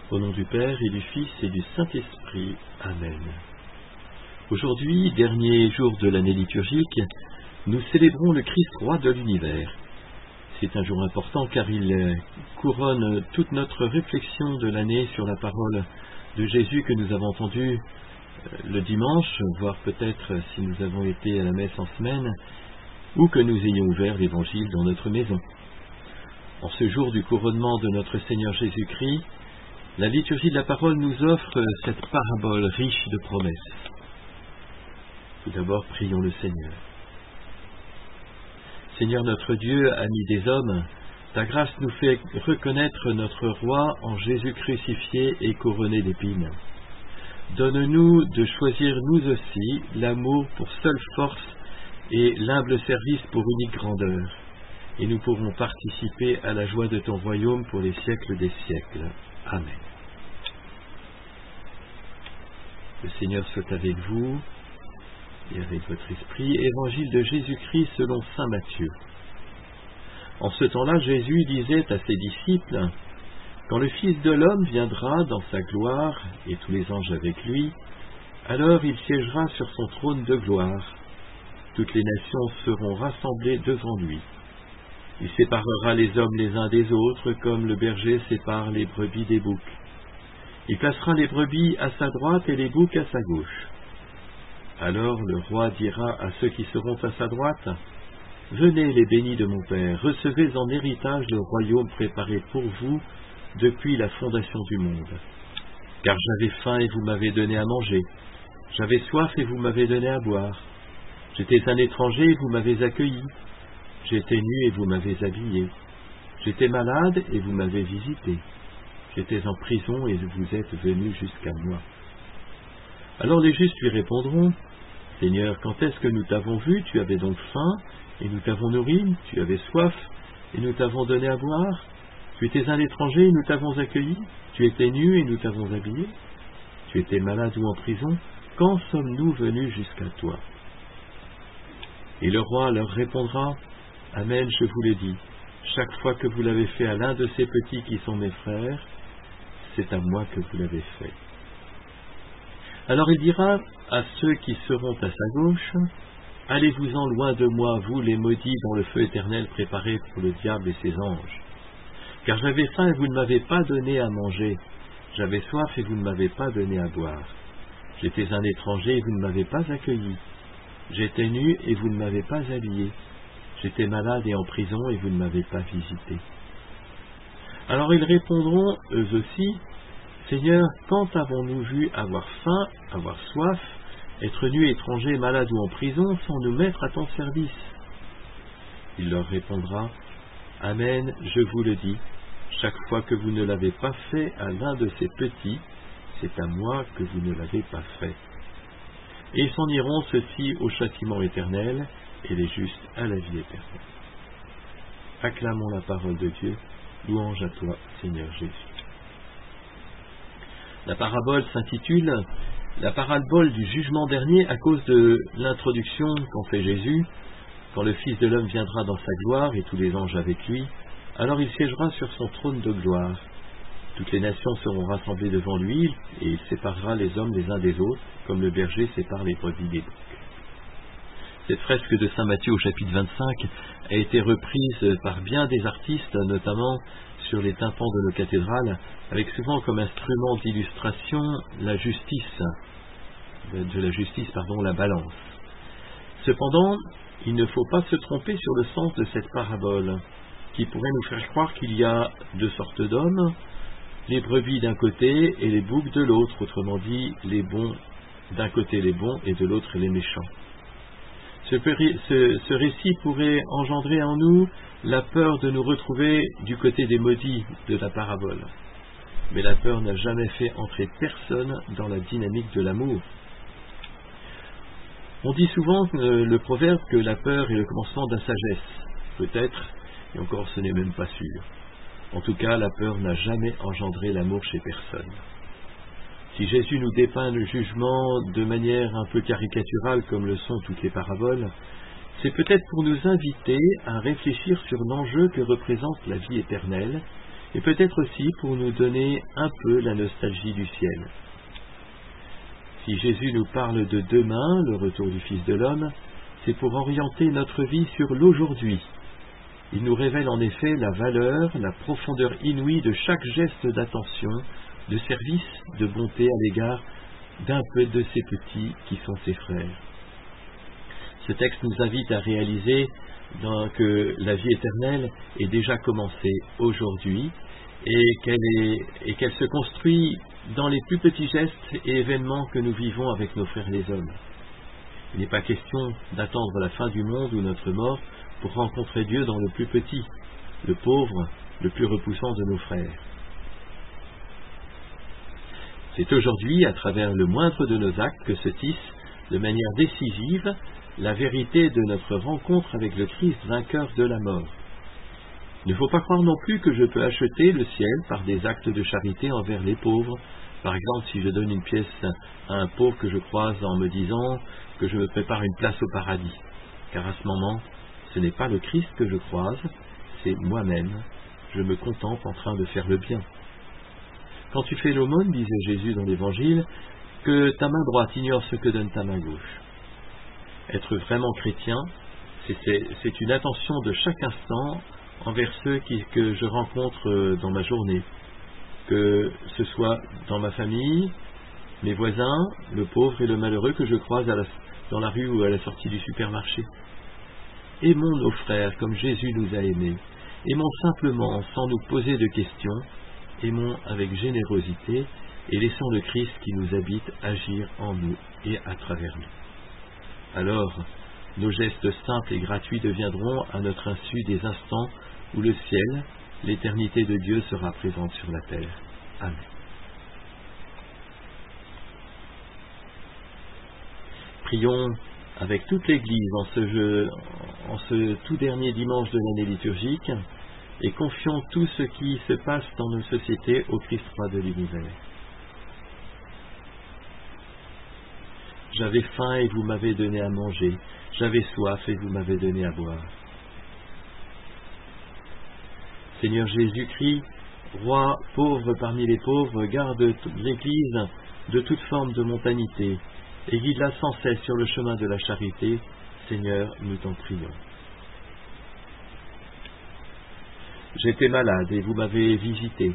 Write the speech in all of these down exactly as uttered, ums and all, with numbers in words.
Au nom du Père et du Fils et du Saint-Esprit. Amen. Aujourd'hui, dernier jour de l'année liturgique, nous célébrons le Christ roi de l'univers. C'est un jour important car il couronne toute notre réflexion de l'année sur la parole de Jésus que nous avons entendue le dimanche, voire peut-être si nous avons été à la messe en semaine, ou que nous ayons ouvert l'Évangile dans notre maison. En ce jour du couronnement de notre Seigneur Jésus-Christ, la liturgie de la parole nous offre cette parabole riche de promesses. Tout d'abord, prions le Seigneur. Seigneur notre Dieu, ami des hommes, ta grâce nous fait reconnaître notre roi en Jésus crucifié et couronné d'épines. Donne-nous de choisir nous aussi l'amour pour seule force et l'humble service pour unique grandeur, et nous pourrons participer à la joie de ton royaume pour les siècles des siècles. Amen. Le Seigneur soit avec vous et avec votre esprit. Évangile de Jésus-Christ selon saint Matthieu. En ce temps-là, Jésus disait à ses disciples: « Quand le Fils de l'homme viendra dans sa gloire, et tous les anges avec lui, alors il siégera sur son trône de gloire. Toutes les nations seront rassemblées devant lui. Il séparera les hommes les uns des autres, comme le berger sépare les brebis des boucs. Il placera les brebis à sa droite et les boucs à sa gauche. Alors le roi dira à ceux qui seront à sa droite: « Venez les bénis de mon Père, recevez en héritage le royaume préparé pour vous depuis la fondation du monde. Car j'avais faim et vous m'avez donné à manger, j'avais soif et vous m'avez donné à boire, j'étais un étranger et vous m'avez accueilli, j'étais nu et vous m'avez habillé, j'étais malade et vous m'avez visité. J'étais en prison et vous êtes venus jusqu'à moi. » Alors les justes lui répondront: « Seigneur, quand est-ce que nous t'avons vu? Tu avais donc faim, et nous t'avons nourri, tu avais soif, et nous t'avons donné à boire. Tu étais un étranger, et nous t'avons accueilli, tu étais nu, et nous t'avons habillé. Tu étais malade ou en prison, quand sommes-nous venus jusqu'à toi? » Et le roi leur répondra: « Amen, je vous le dis, chaque fois que vous l'avez fait à l'un de ces petits qui sont mes frères, c'est à moi que vous l'avez fait. » Alors il dira à ceux qui seront à sa gauche: « Allez-vous-en loin de moi, vous les maudits, dans le feu éternel préparé pour le diable et ses anges. Car j'avais faim et vous ne m'avez pas donné à manger, j'avais soif et vous ne m'avez pas donné à boire. J'étais un étranger et vous ne m'avez pas accueilli, j'étais nu et vous ne m'avez pas habillé, j'étais malade et en prison et vous ne m'avez pas visité. » Alors ils répondront eux aussi: « Seigneur, quand avons-nous vu avoir faim, avoir soif, être nus, étrangers, malades ou en prison, sans nous mettre à ton service ?» Il leur répondra: « Amen, je vous le dis, chaque fois que vous ne l'avez pas fait à l'un de ces petits, c'est à moi que vous ne l'avez pas fait. » Et ils s'en iront, ceux-ci au châtiment éternel, et les justes à la vie éternelle. Acclamons la parole de Dieu. Louange à toi, Seigneur Jésus. La parabole s'intitule « La parabole du jugement dernier » à cause de l'introduction qu'en fait Jésus. Quand le Fils de l'homme viendra dans sa gloire et tous les anges avec lui, alors il siégera sur son trône de gloire. Toutes les nations seront rassemblées devant lui et il séparera les hommes les uns des autres, comme le berger sépare les brebis des boucs. Cette fresque de saint Matthieu au chapitre vingt-cinq a été reprise par bien des artistes, notamment sur les tympans de nos cathédrales, avec souvent comme instrument d'illustration la justice, de la justice, pardon, la balance. Cependant, il ne faut pas se tromper sur le sens de cette parabole, qui pourrait nous faire croire qu'il y a deux sortes d'hommes, les brebis d'un côté et les boucs de l'autre, autrement dit, les bons d'un côté les bons et de l'autre les méchants. Ce, ce, ce récit pourrait engendrer en nous la peur de nous retrouver du côté des maudits de la parabole. Mais la peur n'a jamais fait entrer personne dans la dynamique de l'amour. On dit souvent euh, le proverbe que la peur est le commencement de la sagesse. Peut-être, et encore ce n'est même pas sûr. En tout cas, la peur n'a jamais engendré l'amour chez personne. Si Jésus nous dépeint le jugement de manière un peu caricaturale comme le sont toutes les paraboles, c'est peut-être pour nous inviter à réfléchir sur l'enjeu que représente la vie éternelle et peut-être aussi pour nous donner un peu la nostalgie du ciel. Si Jésus nous parle de demain, le retour du Fils de l'homme, c'est pour orienter notre vie sur l'aujourd'hui. Il nous révèle en effet la valeur, la profondeur inouïe de chaque geste d'attention, de service, de bonté à l'égard d'un peu de ses petits qui sont ses frères. Ce texte nous invite à réaliser donc, que la vie éternelle est déjà commencée aujourd'hui et qu'elle est, et qu'elle se construit dans les plus petits gestes et événements que nous vivons avec nos frères les hommes. Il n'est pas question d'attendre la fin du monde ou notre mort pour rencontrer Dieu dans le plus petit, le pauvre, le plus repoussant de nos frères. C'est aujourd'hui, à travers le moindre de nos actes, que se tisse, de manière décisive, la vérité de notre rencontre avec le Christ vainqueur de la mort. Il ne faut pas croire non plus que je peux acheter le ciel par des actes de charité envers les pauvres. Par exemple, si je donne une pièce à un pauvre que je croise en me disant que je me prépare une place au paradis. Car à ce moment, ce n'est pas le Christ que je croise, c'est moi-même. Je me contemple en train de faire le bien. Quand tu fais l'aumône, disait Jésus dans l'Évangile, que ta main droite ignore ce que donne ta main gauche. Être vraiment chrétien, c'est une attention de chaque instant envers ceux qui, que je rencontre dans ma journée, que ce soit dans ma famille, mes voisins, le pauvre et le malheureux que je croise à la, dans la rue ou à la sortie du supermarché. Aimons nos frères comme Jésus nous a aimés. Aimons simplement sans nous poser de questions. Aimons avec générosité et laissons le Christ qui nous habite agir en nous et à travers nous. Alors, nos gestes simples et gratuits deviendront à notre insu des instants où le ciel, l'éternité de Dieu sera présente sur la terre. Amen. Prions avec toute l'Église en ce, jeu, en ce tout dernier dimanche de l'année liturgique et confions tout ce qui se passe dans nos sociétés au Christ roi de l'univers. J'avais faim et vous m'avez donné à manger. J'avais soif et vous m'avez donné à boire. Seigneur Jésus-Christ, roi pauvre parmi les pauvres, garde l'Église de toute forme de mondanité et guide-la sans cesse sur le chemin de la charité. Seigneur, nous t'en prions. J'étais malade et vous m'avez visité.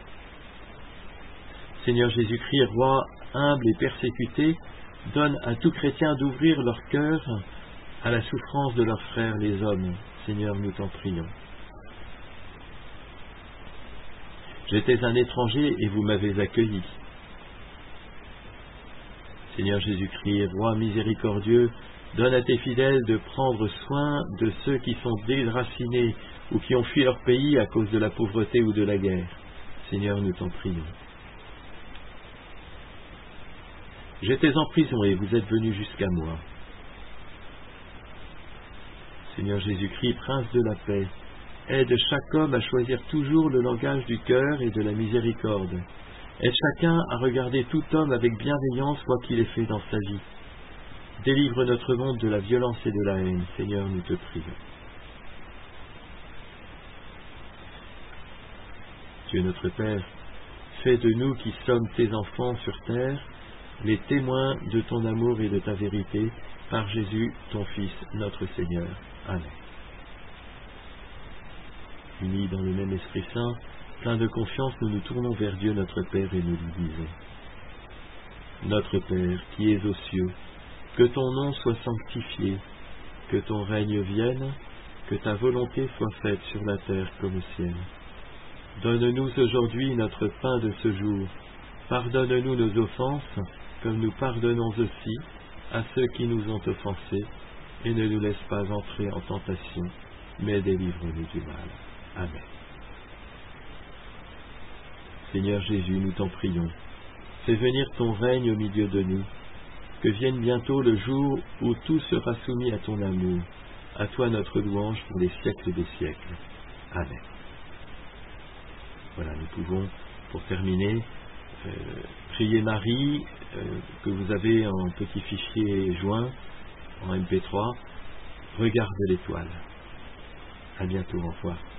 Seigneur Jésus-Christ, roi humble et persécuté, donne à tout chrétien d'ouvrir leur cœur à la souffrance de leurs frères les hommes. Seigneur, nous t'en prions. J'étais un étranger et vous m'avez accueilli. Seigneur Jésus-Christ, roi miséricordieux, donne à tes fidèles de prendre soin de ceux qui sont déracinés ou qui ont fui leur pays à cause de la pauvreté ou de la guerre. Seigneur, nous t'en prions. J'étais en prison et vous êtes venu jusqu'à moi. Seigneur Jésus-Christ, Prince de la paix, aide chaque homme à choisir toujours le langage du cœur et de la miséricorde. Aide chacun à regarder tout homme avec bienveillance quoi qu'il ait fait dans sa vie. Délivre notre monde de la violence et de la haine. Seigneur, nous te prions. Dieu notre Père, fais de nous qui sommes tes enfants sur terre les témoins de ton amour et de ta vérité, par Jésus, ton Fils, notre Seigneur. Amen. Unis dans le même Esprit Saint, plein de confiance, nous nous tournons vers Dieu notre Père et nous lui disons: Notre Père, qui es aux cieux, que ton nom soit sanctifié, que ton règne vienne, que ta volonté soit faite sur la terre comme au ciel. Donne-nous aujourd'hui notre pain de ce jour. Pardonne-nous nos offenses, comme nous pardonnons aussi à ceux qui nous ont offensés, et ne nous laisse pas entrer en tentation, mais délivre-nous du mal. Amen. Seigneur Jésus, nous t'en prions. Fais venir ton règne au milieu de nous, que vienne bientôt le jour où tout sera soumis à ton amour. À toi notre louange pour les siècles des siècles. Amen. Voilà, nous pouvons, pour terminer, euh, prier Marie, euh, que vous avez en petit fichier joint, en M P trois. Regarde l'étoile. À bientôt, au revoir.